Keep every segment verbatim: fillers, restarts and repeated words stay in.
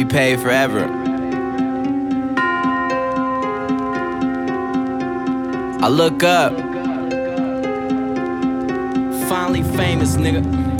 be paid forever. I look up, finally famous, nigga.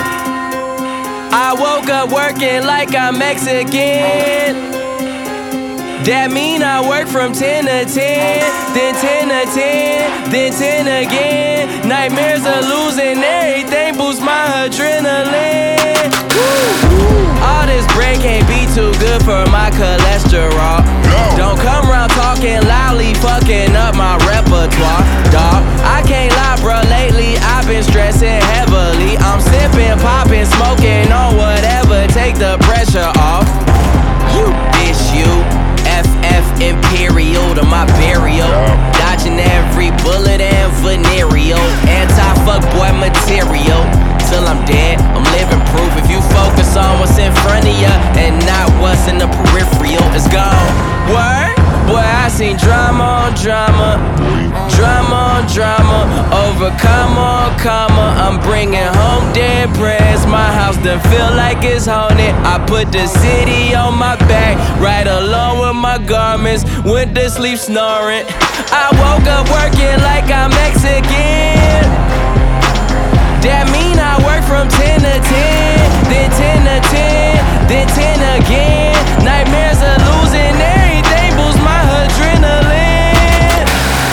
I woke up working like I'm Mexican. That mean I work from ten to ten, then ten to ten, then ten again. Nightmares of losing everything boosts my adrenaline. Woo. All this bread can't be too good for my cholesterol. Don't come around talking loudly, fucking up my repertoire, dawg. I can't lie, bro, lately I've been stressing heavily. I'm sipping, popping, smoking on whatever, take the pressure off. You bitch, you F F Imperial to my burial. Dodging every bullet and venereal. Anti-fuckboy material. Till I'm dead, I'm living proof. If you focus on what's in front of ya and not what's in the peripheral, it's gone. Word? Boy, I seen drama on drama, drama on drama, overcome on comma. I'm bringing home dead prayers. My house done feel like it's haunted. I put the city on my back, right along with my garments. Went to sleep snoring. I woke up working like I'm Mexican. That mean I work from ten to ten, then ten to ten, then ten again. Nightmares of losing everything boosts my adrenaline.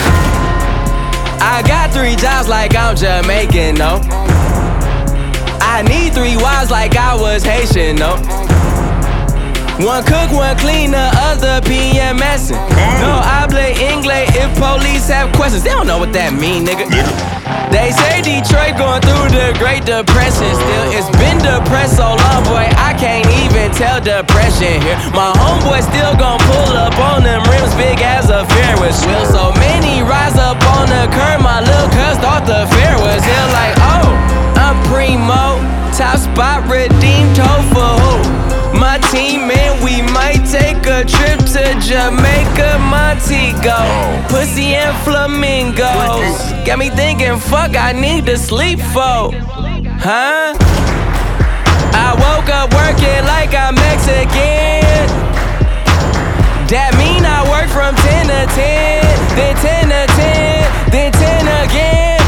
I got three jobs like I'm Jamaican, no. I need three wives like I was Haitian, no. One cook, one clean, the other PMSing. No habla inglés if police have questions. They don't know what that mean, nigga. They say Detroit going through the Great Depression. Still, it's been depressed so long, boy, I can't even tell depression here. My homeboy still gon' pull up on them rims big as a Ferris wheel. So many rise up on the curb, my little cuz thought the fair was here. Like, oh, I'm primo, top spot redeemed, toe for who? My team, man, we might take a trip to Jamaica, Montego, pussy and flamingos. Got me thinking, fuck, I need to sleep for, huh? I woke up working like I'm Mexican. That mean I work from ten to ten, then ten to ten, then ten again.